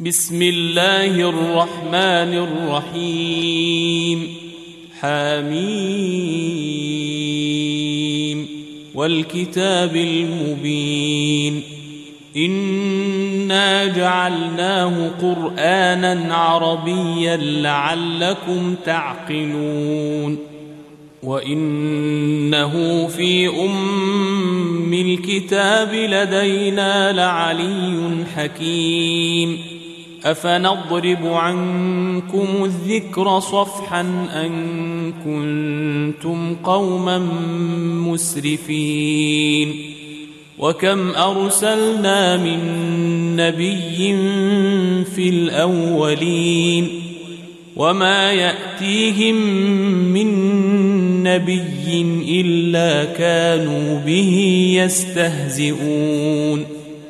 بسم الله الرحمن الرحيم. حميم والكتاب المبين. إنا جعلناه قرآنا عربيا لعلكم تعقلون. وإنه في أم الكتاب لدينا لعلي حكيم. أفنضرب عنكم الذكر صفحا أن كنتم قوما مسرفين. وكم أرسلنا من نبي في الأولين وما يأتيهم من نبي إلا كانوا به يستهزئون.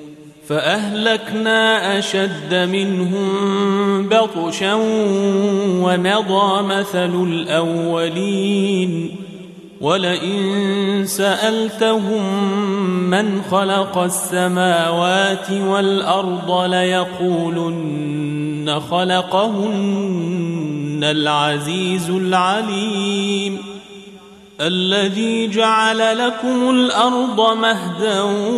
فأهلكنا أشد منهم بطشا ومضى مثل الأولين. ولئن سألتهم من خلق السماوات والأرض ليقولن خلقهن العزيز العليم. الذي جعل لكم الأرض مهدا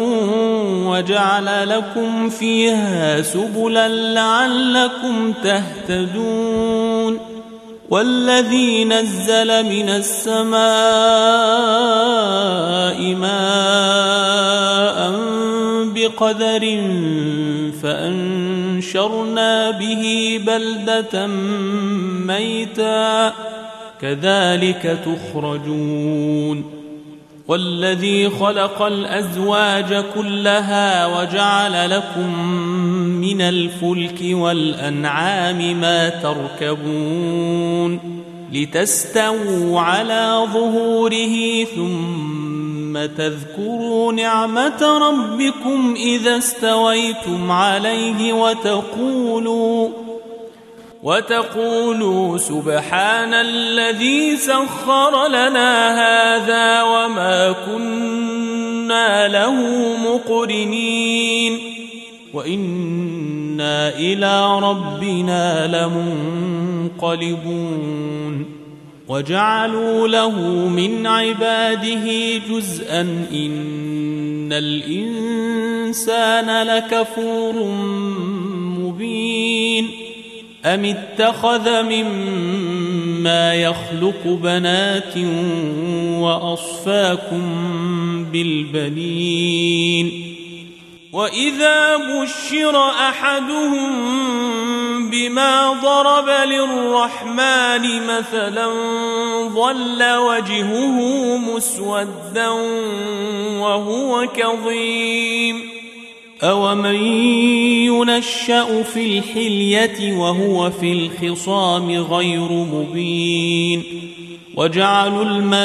وجعل لكم فيها سبلا لعلكم تهتدون. والذي نزل من السماء ماء بقدر فأنشرنا به بلدة ميتا كذلك تخرجون. والذي خلق الأزواج كلها وجعل لكم من الفلك والأنعام ما تركبون لتستووا على ظهوره ثم تذكروا نعمة ربكم إذا استويتم عليه وتقولوا سبحان الذي سخر لنا هذا وما كنا له مقرنين وإنا إلى ربنا لمنقلبون. وجعلوا له من عباده جزءا إن الإنسان لكفور مبين. أم اتخذ مما يخلق بنات وأصفاكم بالبنين. وإذا بشر أحدهم بما ضرب للرحمن مثلا ظل وجهه مسودا وهو كظيم. أومن ينشأ في الحلية وهو في الخصام غير مبين. وجعلوا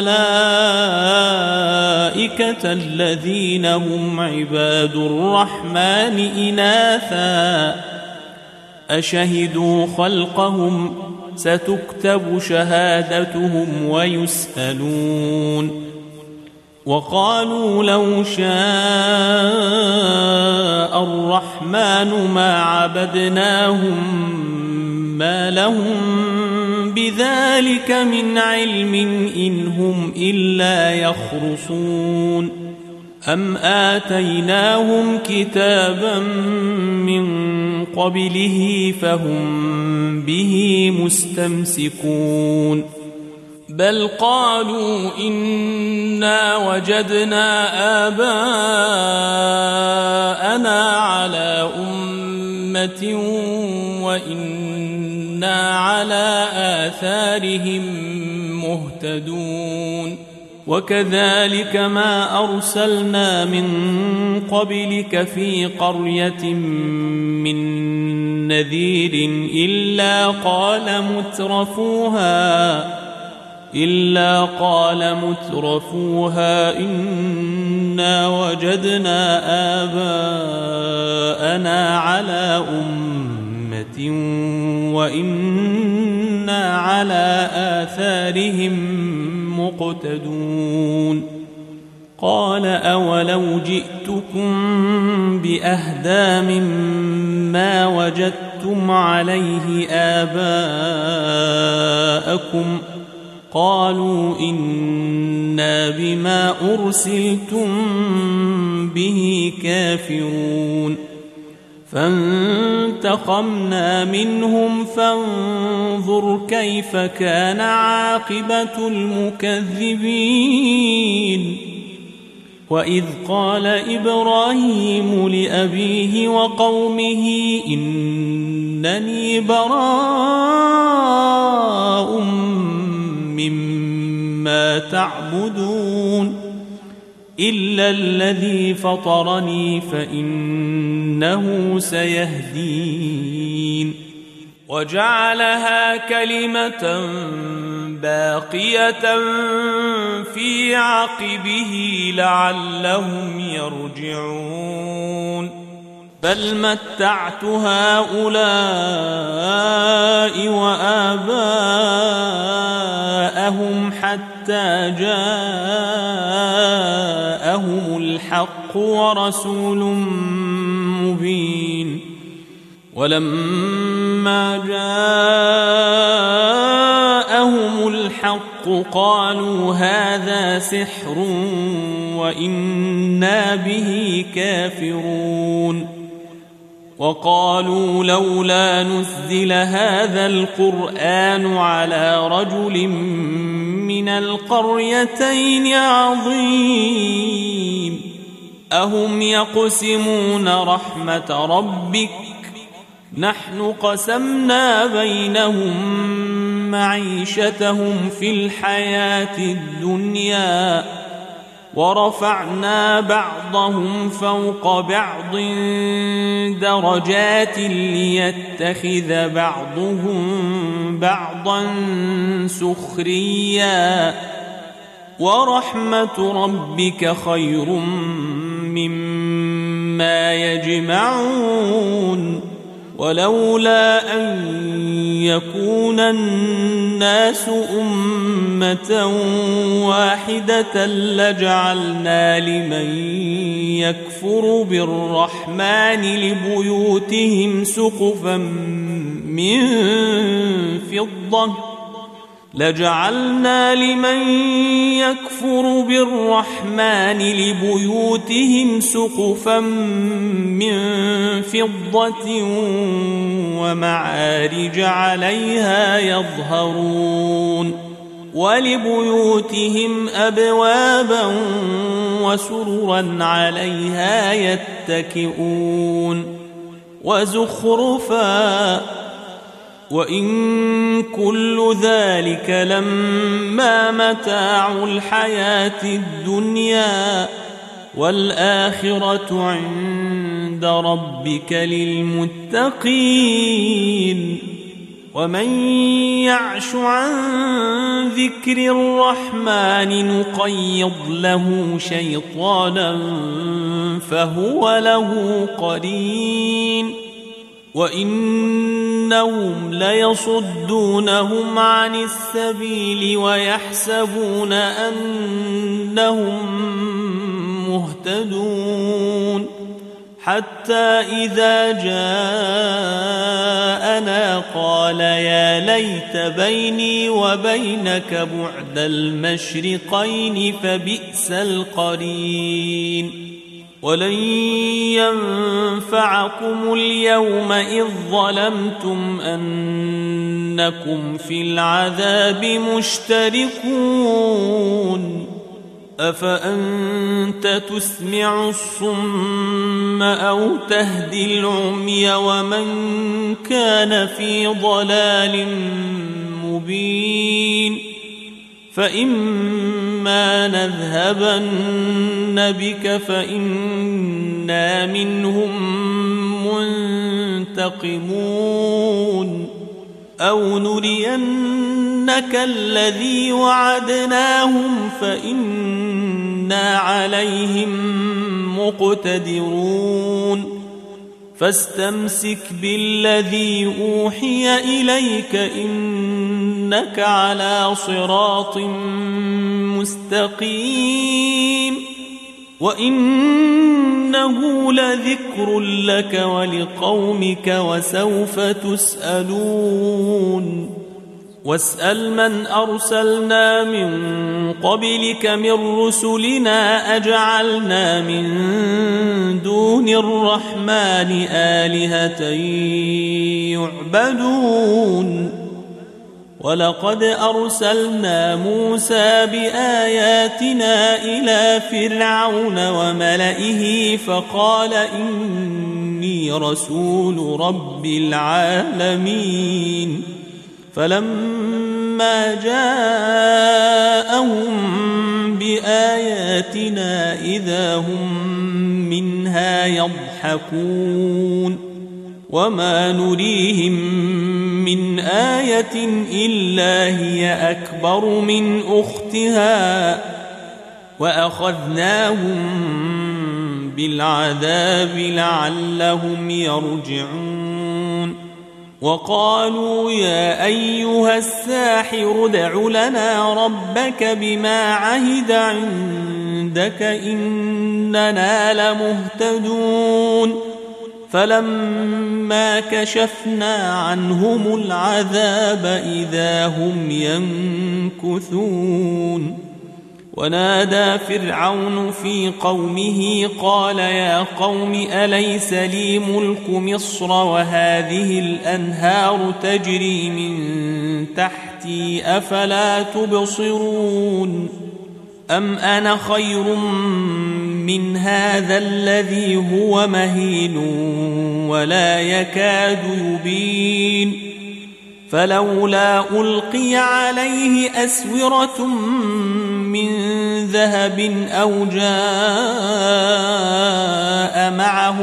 الملائكة الذين هم عباد الرحمن إناثا أشهدوا خلقهم ستكتب شهادتهم ويسألون. وقالوا لو شاء الرحمن ما عبدناهم ما لهم بذلك من علم إن هم إلا يخرصون. أم آتيناهم كتابا من قبله فهم به مستمسكون. بل قالوا إنا وجدنا آباءنا على أمة وإنا على آثارهم مهتدون. وكذلك ما أرسلنا من قبلك في قرية من نذير إلا قال مترفوها إنا وجدنا آباءنا على أمة وإنا على آثارهم مقتدون. قال أولو جئتكم بأهدى مما وجدتم عليه آباءكم قالوا إنا بما أرسلتم به كافرون فانتقمنا منهم فانظر كيف كان عاقبة المكذبين وإذ قال إبراهيم لأبيه وقومه إنني براء مما تعبدون إلا الذي فطرني فإنه سيهدين وجعلها كلمة باقية في عقبه لعلهم يرجعون بل متعت هؤلاء وآباءهم حتى جاءهم الحق ورسول مبين ولما جاءهم الحق قالوا هذا سحر وإنا به كافرون وقالوا لولا نزل هذا القرآن على رجل من القريتين عظيم أهم يقسمون رحمة ربك نحن قسمنا بينهم معيشتهم في الحياة الدنيا ورفعنا بعضهم فوق بعض درجات ليتخذ بعضهم بعضا سخريا ورحمة ربك خير مما يجمعون ولولا أن يكون الناس أمة واحدة لجعلنا لمن يكفر بالرحمن لبيوتهم سقفا من فضة ومعارج عليها يظهرون ولبيوتهم أبوابا وسررا عليها يتكئون وزخرفا وإن كل ذلك لما متاع الحياة الدنيا والآخرة عند ربك للمتقين ومن يعش عن ذكر الرحمن نقيض له شيطانا فهو له قرين وإنهم ليصدونهم عن السبيل ويحسبون أنهم مهتدون حتى إذا جاءنا قال يا ليت بيني وبينك بعد المشرقين فبئس القرين ولن ينفعكم اليوم إذ ظلمتم أنكم في العذاب مشتركون أفأنت تسمع الصم أو تهدي العمي ومن كان في ضلال مبين فإما نذهبن بك فإنا منهم منتقمون أو نرينك الذي وعدناهم فإنا عليهم مقتدرون فاستمسك بالذي أوحي إليك إنك على صراط مستقيم وإنه لذكر لك ولقومك وسوف تسألون واسأل من أرسلنا من قبلك من رسلنا أجعلنا من دون الرحمن آلهة يعبدون ولقد أرسلنا موسى بآياتنا إلى فرعون وملئه فقال إني رسول رب العالمين فلما جاءهم بآياتنا إذا هم منها يضحكون وما نريهم من آية إلا هي أكبر من أختها وأخذناهم بالعذاب لعلهم يرجعون وقالوا يا أيها الساحر ادع لنا ربك بما عهد عندك إننا لمهتدون فلما كشفنا عنهم العذاب إذا هم ينكثون ونادى فرعون في قومه قال يا قوم أليس لي ملك مصر وهذه الأنهار تجري من تحتي أفلا تبصرون أم أنا خير من هذا الذي هو مهين ولا يكاد يبين فلولا ألقي عليه أسورة من ذهب أو جاء معه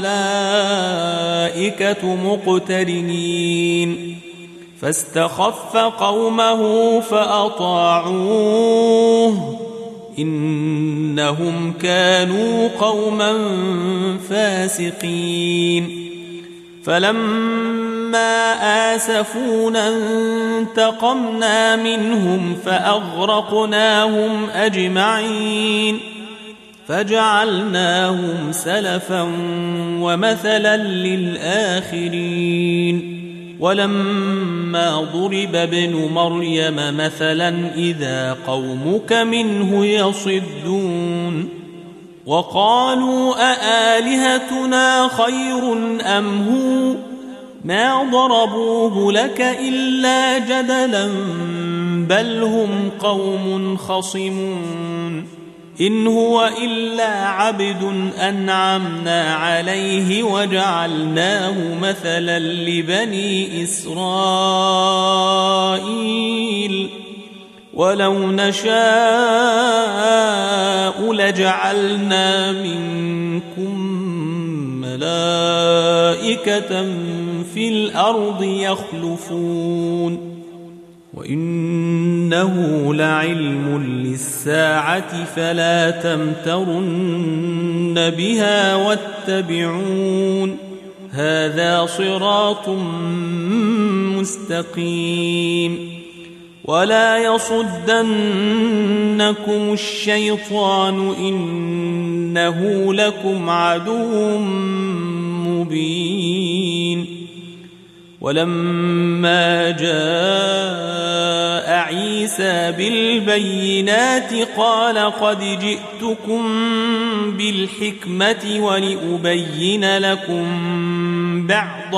الملائكة مقترنين فاستخف قومه فأطاعوه إنهم كانوا قوما فاسقين فلما آسفونا انتقمنا منهم فأغرقناهم أجمعين فجعلناهم سلفا ومثلا للآخرين ولما ضرب ابن مريم مثلا إذا قومك منه يصدون وقالوا أآلهتنا خير أم هو ما ضربوه لك إلا جدلا بل هم قوم خصمون إن هو إلا عبد أنعمنا عليه وجعلناه مثلا لبني إسرائيل ولو نشاء لجعلنا منكم ملائكة في الأرض يخلفون وإنه لعلم للساعة فلا تمترن بها واتبعون هذا صراط مستقيم ولا يصدنكم الشيطان إنه لكم عدو مبين ولما جاء عيسى بالبينات قال قد جئتكم بالحكمة ولأبين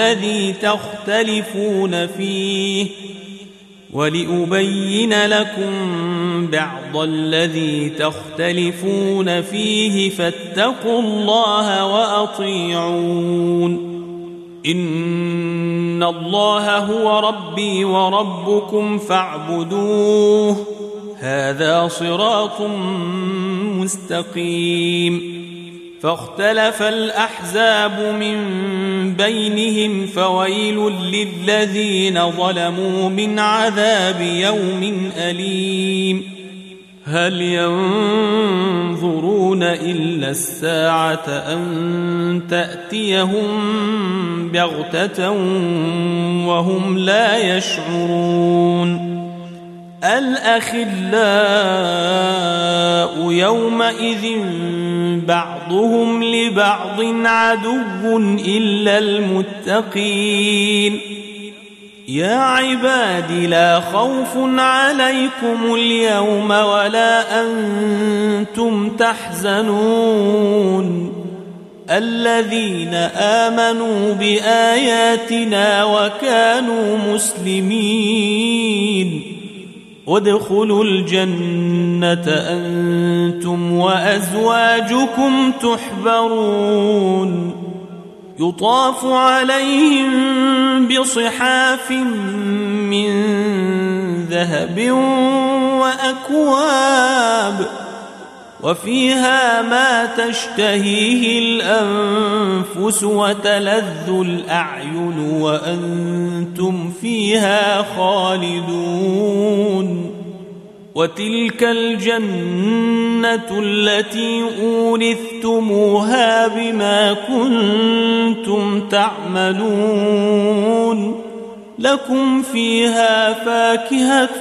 لكم بعض الذي تختلفون فيه فاتقوا الله وأطيعون إن الله هو ربي وربكم فاعبدوه هذا صراط مستقيم فاختلف الأحزاب من بينهم فويل للذين ظلموا من عذاب يوم أليم هل ينظرون إلا الساعة أن تأتيهم بغتة وهم لا يشعرون الأخلاء يومئذ بعضهم لبعض عدو إلا المتقين يا عباد لا خوف عليكم اليوم ولا أنتم تحزنون الذين آمنوا بآياتنا وكانوا مسلمين وادخلوا الجنة أنتم وأزواجكم تحبرون يطاف عليهم بصحاف من ذهب وأكواب وفيها ما تشتهيه الأنفس وتلذ الأعين وأنتم فيها خالدون وتلك الجنة التي أورثتموها بما كنتم تعملون لكم فيها فاكهة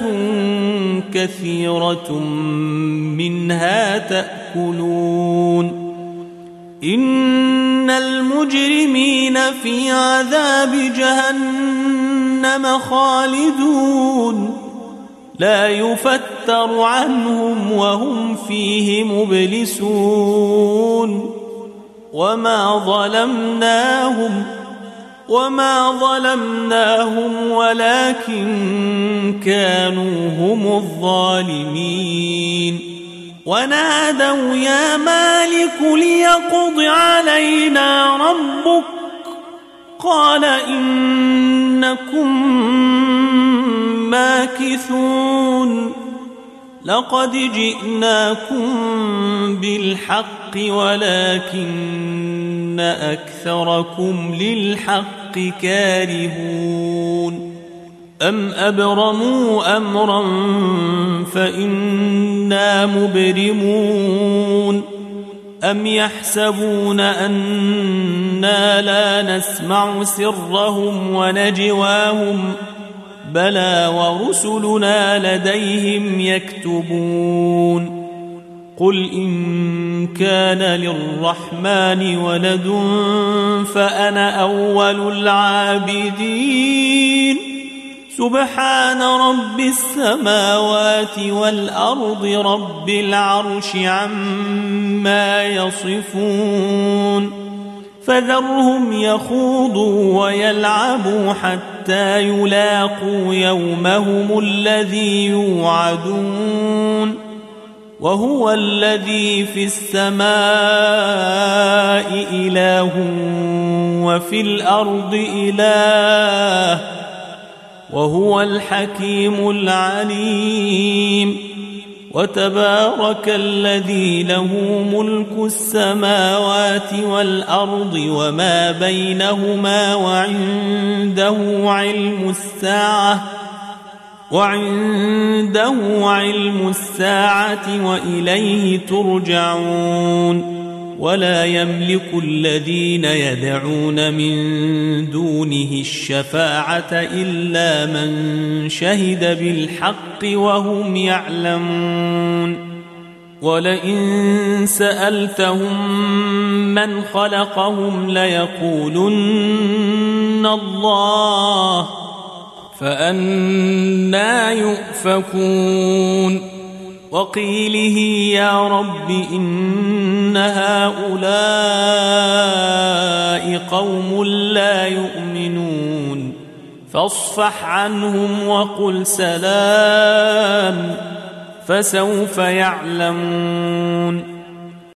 كثيرة منها تأكلون إن المجرمين في عذاب جهنم خالدون لا يفتر عنهم وهم فيه مبلسون وما ظلمناهم ولكن كانوا هم الظالمين ونادوا يا مالك ليقض علينا ربك قال إنكم ماكثون لقد جئناكم بالحق ولكن أكثركم للحق كارهون أم أبرموا أمرا فإنا مبرمون أم يحسبون أنا لا نسمع سرهم ونجواهم بلى ورسلنا لديهم يكتبون قل إن كان للرحمن ولد فأنا أول العابدين سبحان رب السماوات والأرض رب العرش عما يصفون فذرهم يخوضوا ويلعبوا حتى يلاقوا يومهم الذي يوعدون وهو الذي في السماء إله وفي الأرض إله وهو الحكيم العليم وتبارك الذي له ملك السماوات والأرض وما بينهما وعنده علم الساعة وإليه ترجعون ولا يملك الذين يدعون من دونه الشفاعة إلا من شهد بالحق وهم يعلمون ولئن سألتهم من خلقهم ليقولن الله فأنى يؤفكون وقيله يا رب إن هؤلاء قوم لا يؤمنون فاصفح عنهم وقل سلام فسوف يعلمون